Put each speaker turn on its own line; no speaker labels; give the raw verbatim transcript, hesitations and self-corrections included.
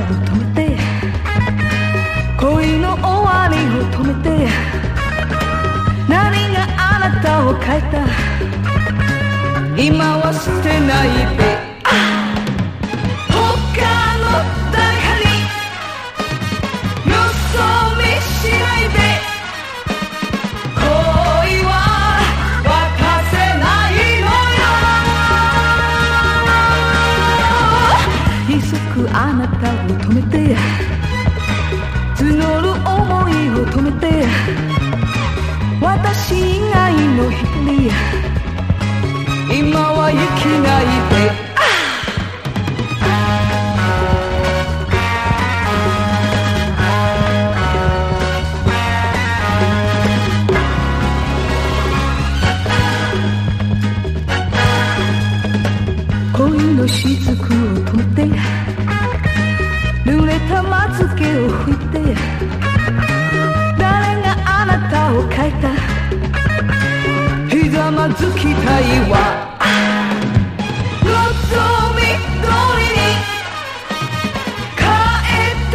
止めて恋の終わりを止めて何があなたを変えた今は捨てないで他の誰かによそ見しないで恋は沸かせないのよ急ぐあなたを止めて募る想いを止めて私以外の一人今は生きないで恋の雫を止めて濡れたまつげを拭いて誰があなたを変えたひざまずきたいわ